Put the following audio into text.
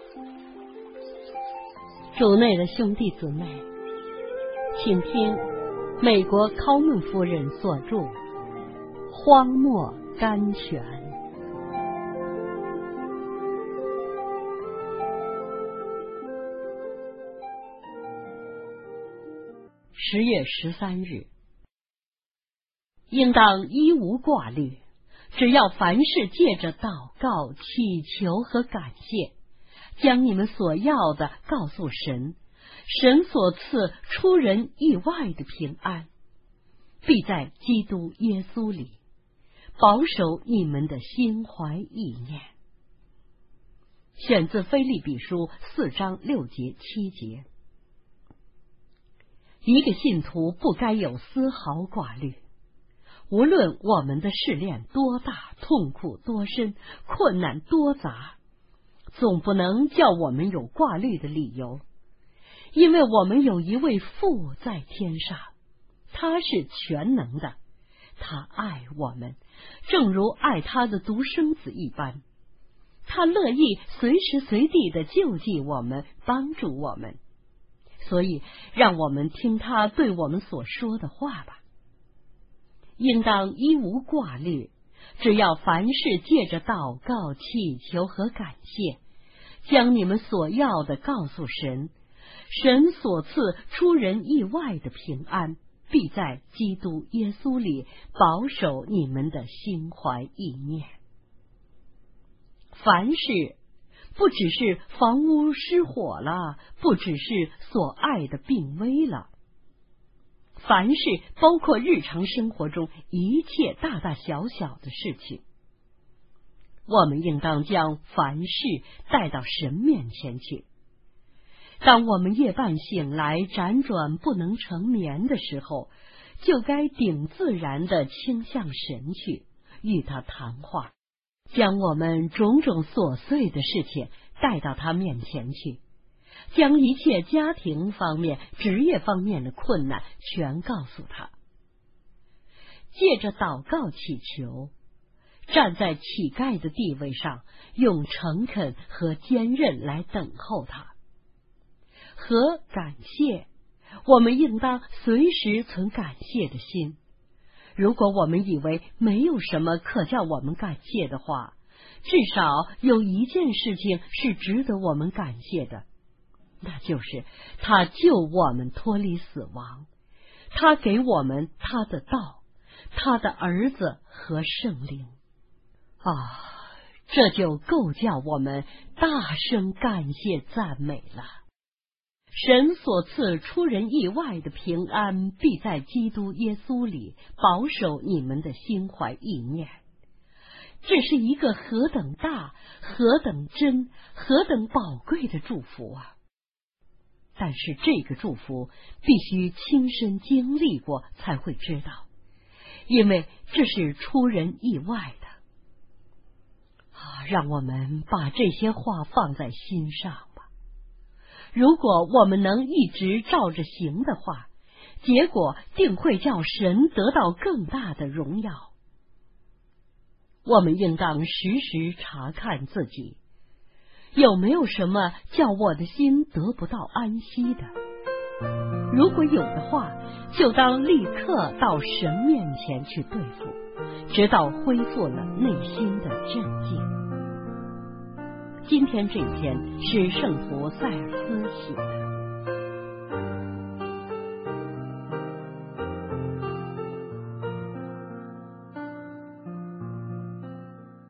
主内的兄弟姊妹，请听美国考门夫人所著《荒漠甘泉》。10月13日，应当一无挂虑，只要凡事借着祷告、祈求和感谢，将你们所要的告诉神，神所赐出人意外的平安，必在基督耶稣里保守你们的心怀意念。选自腓立比书4章6节7节。一个信徒不该有丝毫挂虑，无论我们的试炼多大，痛苦多深，困难多杂，总不能叫我们有挂虑的理由，因为我们有一位父在天上，他是全能的，他爱我们，正如爱他的独生子一般，他乐意随时随地的救济我们，帮助我们。所以让我们听他对我们所说的话吧。应当一无挂虑，只要凡事借着祷告、祈求和感谢，将你们所要的告诉神，神所赐出人意外的平安，必在基督耶稣里保守你们的心怀意念。凡事不只是房屋失火了，不只是所爱的病危了，凡事包括日常生活中一切大大小小的事情，我们应当将凡事带到神面前去。当我们夜半醒来，辗转不能成眠的时候，就该顶自然地倾向神去，与他谈话，将我们种种琐碎的事情带到他面前去，将一切家庭方面、职业方面的困难全告诉他。借着祷告祈求，站在乞丐的地位上，用诚恳和坚韧来等候他。和感谢，我们应当随时存感谢的心。如果我们以为没有什么可叫我们感谢的话，至少有一件事情是值得我们感谢的，那就是他救我们脱离死亡，他给我们他的道，他的儿子和圣灵。这就够叫我们大声感谢赞美了。神所赐出人意外的平安，必在基督耶稣里保守你们的心怀意念。这是一个何等大、何等真、何等宝贵的祝福啊！但是这个祝福必须亲身经历过才会知道，因为这是出人意外的。让我们把这些话放在心上吧。如果我们能一直照着行的话，结果定会叫神得到更大的荣耀。我们应当时时查看自己，有没有什么叫我的心得不到安息的？如果有的话，就当立刻到神面前去对付，直到恢复了内心的镇静。今天这篇是圣徒塞尔斯写的。